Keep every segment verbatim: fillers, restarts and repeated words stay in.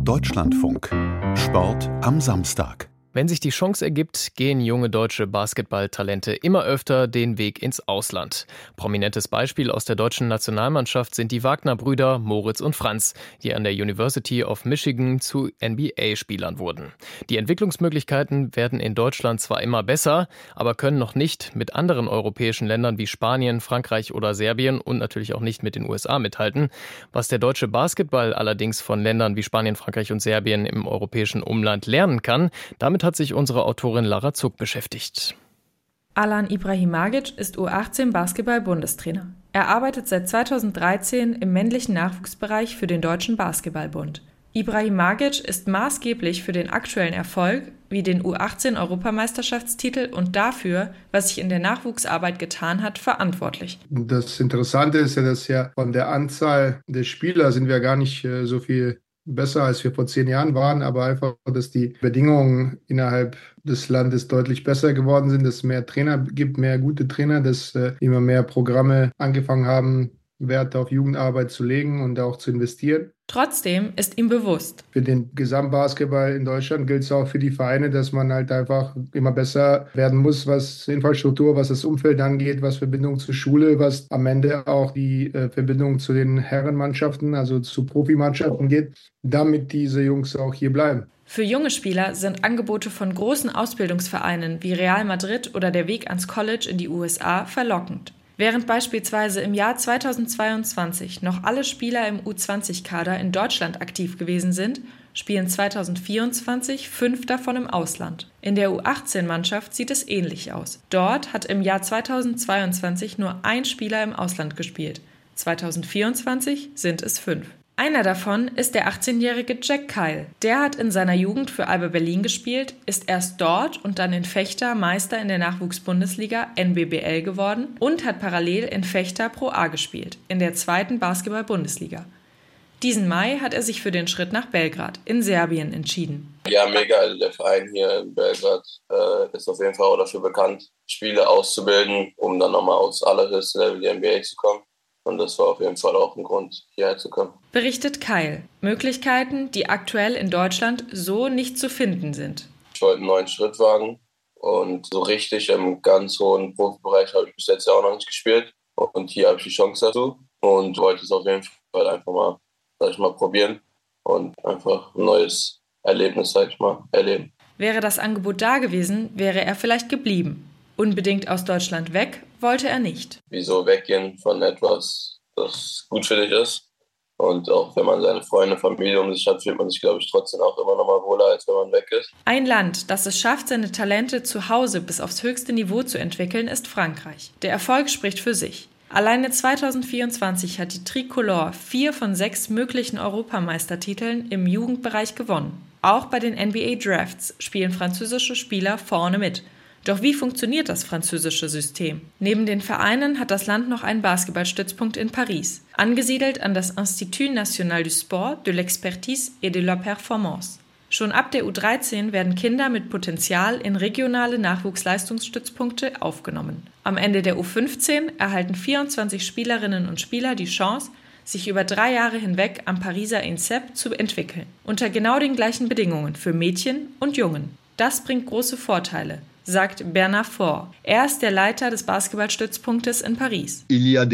Deutschlandfunk. Sport am Samstag. Wenn sich die Chance ergibt, gehen junge deutsche Basketballtalente immer öfter den Weg ins Ausland. Prominentes Beispiel aus der deutschen Nationalmannschaft sind die Wagner-Brüder Moritz und Franz, die an der University of Michigan zu N B A-Spielern wurden. Die Entwicklungsmöglichkeiten werden in Deutschland zwar immer besser, aber können noch nicht mit anderen europäischen Ländern wie Spanien, Frankreich oder Serbien und natürlich auch nicht mit den U S A mithalten. Was der deutsche Basketball allerdings von Ländern wie Spanien, Frankreich und Serbien im europäischen Umland lernen kann, damit hat sich unsere Autorin Lara Zuck beschäftigt. Alan Ibrahimagic ist U achtzehn Basketball-Bundestrainer. Er arbeitet seit zweitausenddreizehn im männlichen Nachwuchsbereich für den Deutschen Basketballbund. Ibrahimagic ist maßgeblich für den aktuellen Erfolg, wie den U achtzehn Europameisterschaftstitel und dafür, was sich in der Nachwuchsarbeit getan hat, verantwortlich. Das Interessante ist ja, dass ja von der Anzahl der Spieler sind wir gar nicht äh, so viel besser, als wir vor zehn Jahren waren, aber einfach, dass die Bedingungen innerhalb des Landes deutlich besser geworden sind, dass es mehr Trainer gibt, mehr gute Trainer, dass äh, immer mehr Programme angefangen haben, Wert auf Jugendarbeit zu legen und auch zu investieren. Trotzdem ist ihm bewusst: Für den Gesamtbasketball in Deutschland gilt es auch für die Vereine, dass man halt einfach immer besser werden muss, was Infrastruktur, was das Umfeld angeht, was Verbindung zur Schule, was am Ende auch die äh, Verbindung zu den Herrenmannschaften, also zu Profimannschaften geht, damit diese Jungs auch hier bleiben. Für junge Spieler sind Angebote von großen Ausbildungsvereinen wie Real Madrid oder der Weg ans College in die U S A verlockend. Während beispielsweise im Jahr zweitausendzweiundzwanzig noch alle Spieler im U zwanzig Kader in Deutschland aktiv gewesen sind, spielen zweitausendvierundzwanzig fünf davon im Ausland. In der U achtzehn Mannschaft sieht es ähnlich aus. Dort hat im Jahr zweitausendzweiundzwanzig nur ein Spieler im Ausland gespielt. zweitausendvierundzwanzig sind es fünf. Einer davon ist der achtzehnjährige Jack Kyle. Der hat in seiner Jugend für Alba Berlin gespielt, ist erst dort und dann in Fechter Meister in der Nachwuchsbundesliga N B B L geworden und hat parallel in Fechter Pro A gespielt, in der zweiten Basketball-Bundesliga. Diesen Mai hat er sich für den Schritt nach Belgrad in Serbien entschieden. Ja, mega. Also der Verein hier in Belgrad äh, ist auf jeden Fall auch dafür bekannt, Spieler auszubilden, um dann nochmal aufs allerhöchste Level der N B A zu kommen. Und das war auf jeden Fall auch ein Grund, hierher zu kommen. Berichtet Kyle. Möglichkeiten, die aktuell in Deutschland so nicht zu finden sind. Ich wollte einen neuen Schritt wagen und so richtig im ganz hohen Profibereich habe ich bis jetzt ja auch noch nicht gespielt. Und hier habe ich die Chance dazu und wollte es auf jeden Fall einfach mal, sag ich mal, probieren und einfach ein neues Erlebnis, sag ich mal, erleben. Wäre das Angebot da gewesen, wäre er vielleicht geblieben. Unbedingt aus Deutschland weg wollte er nicht. Wieso weggehen von etwas, das gut für dich ist? Und auch wenn man seine Freunde, Familie um sich hat, fühlt man sich, glaube ich, trotzdem auch immer noch mal wohler, als wenn man weg ist. Ein Land, das es schafft, seine Talente zu Hause bis aufs höchste Niveau zu entwickeln, ist Frankreich. Der Erfolg spricht für sich. Alleine zweitausendvierundzwanzig hat die Tricolore vier von sechs möglichen Europameistertiteln im Jugendbereich gewonnen. Auch bei den N B A-Drafts spielen französische Spieler vorne mit. Doch wie funktioniert das französische System? Neben den Vereinen hat das Land noch einen Basketballstützpunkt in Paris, angesiedelt an das Institut National du Sport, de l'Expertise et de la Performance. Schon ab der U dreizehn werden Kinder mit Potenzial in regionale Nachwuchsleistungsstützpunkte aufgenommen. Am Ende der U fünfzehn erhalten vierundzwanzig Spielerinnen und Spieler die Chance, sich über drei Jahre hinweg am Pariser INSEP zu entwickeln. Unter genau den gleichen Bedingungen für Mädchen und Jungen. Das bringt große Vorteile, sagt Bernard Faure. Er ist der Leiter des Basketballstützpunktes in Paris.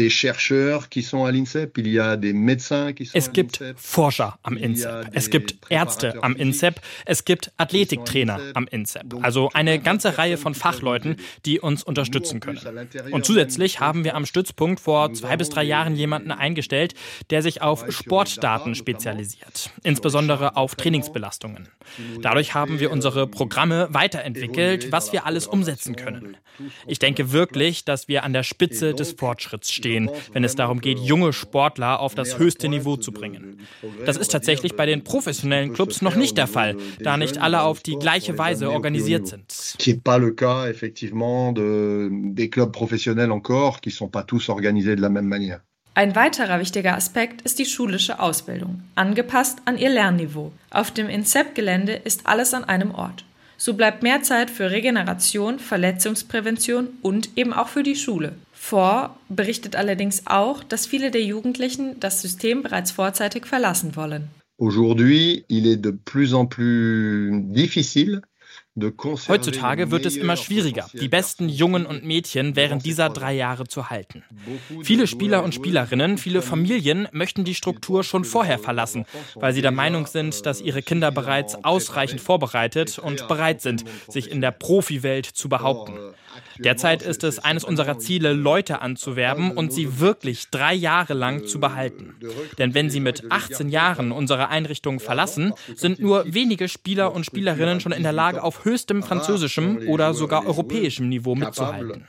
Es gibt Forscher am INSEP, es gibt Ärzte am INSEP, es gibt Athletiktrainer am INSEP. Also eine ganze Reihe von Fachleuten, die uns unterstützen können. Und zusätzlich haben wir am Stützpunkt vor zwei bis drei Jahren jemanden eingestellt, der sich auf Sportdaten spezialisiert, insbesondere auf Trainingsbelastungen. Dadurch haben wir unsere Programme weiterentwickelt, was wir alles umsetzen können. Ich denke wirklich, dass wir an der Spitze des Fortschritts stehen, wenn es darum geht, junge Sportler auf das höchste Niveau zu bringen. Das ist tatsächlich bei den professionellen Clubs noch nicht der Fall, da nicht alle auf die gleiche Weise organisiert sind. Qui n'est pas le cas effectivement de, des clubs professionnels encore, qui sont pas tous organisés de la même manière. Ein weiterer wichtiger Aspekt ist die schulische Ausbildung, angepasst an ihr Lernniveau. Auf dem INSEP-Gelände ist alles an einem Ort. So bleibt mehr Zeit für Regeneration, Verletzungsprävention und eben auch für die Schule. Faure berichtet allerdings auch, dass viele der Jugendlichen das System bereits vorzeitig verlassen wollen. Aujourd'hui, il est de plus en plus difficile. Heutzutage wird es immer schwieriger, die besten Jungen und Mädchen während dieser drei Jahre zu halten. Viele Spieler und Spielerinnen, viele Familien möchten die Struktur schon vorher verlassen, weil sie der Meinung sind, dass ihre Kinder bereits ausreichend vorbereitet und bereit sind, sich in der Profiwelt zu behaupten. Derzeit ist es eines unserer Ziele, Leute anzuwerben und sie wirklich drei Jahre lang zu behalten. Denn wenn sie mit achtzehn Jahren unsere Einrichtung verlassen, sind nur wenige Spieler und Spielerinnen schon in der Lage, auf höchstem französischem oder sogar europäischem Niveau mitzuhalten.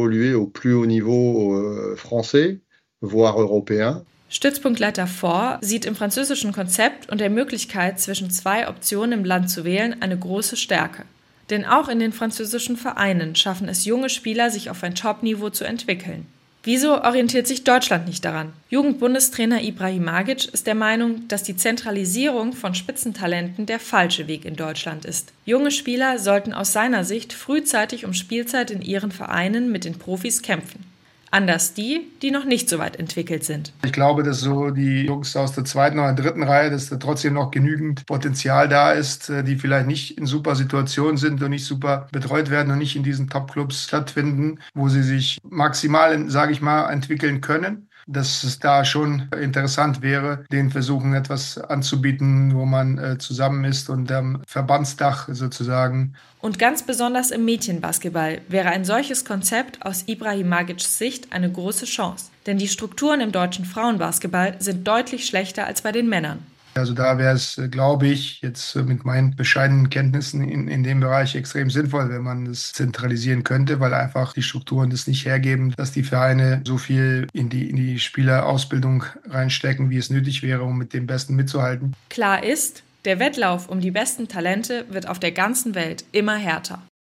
Stützpunktleiter Faure sieht im französischen Konzept und der Möglichkeit, zwischen zwei Optionen im Land zu wählen, eine große Stärke. Denn auch in den französischen Vereinen schaffen es junge Spieler, sich auf ein Top-Niveau zu entwickeln. Wieso orientiert sich Deutschland nicht daran? Jugendbundestrainer Ibrahimovic ist der Meinung, dass die Zentralisierung von Spitzentalenten der falsche Weg in Deutschland ist. Junge Spieler sollten aus seiner Sicht frühzeitig um Spielzeit in ihren Vereinen mit den Profis kämpfen. Anders die, die noch nicht so weit entwickelt sind. Ich glaube, dass so die Jungs aus der zweiten oder dritten Reihe, dass da trotzdem noch genügend Potenzial da ist, die vielleicht nicht in super Situationen sind und nicht super betreut werden und nicht in diesen Top-Clubs stattfinden, wo sie sich maximal, sage ich mal, entwickeln können. Dass es da schon interessant wäre, den Versuchen etwas anzubieten, wo man äh, zusammen ist und am Verbandsdach sozusagen. Und ganz besonders im Mädchenbasketball wäre ein solches Konzept aus Ibrahimovics Sicht eine große Chance. Denn die Strukturen im deutschen Frauenbasketball sind deutlich schlechter als bei den Männern. Also da wäre es, glaube ich, jetzt mit meinen bescheidenen Kenntnissen in, in dem Bereich extrem sinnvoll, wenn man das zentralisieren könnte, weil einfach die Strukturen das nicht hergeben, dass die Vereine so viel in die, in die Spielerausbildung reinstecken, wie es nötig wäre, um mit dem Besten mitzuhalten. Klar ist, der Wettlauf um die besten Talente wird auf der ganzen Welt immer härter.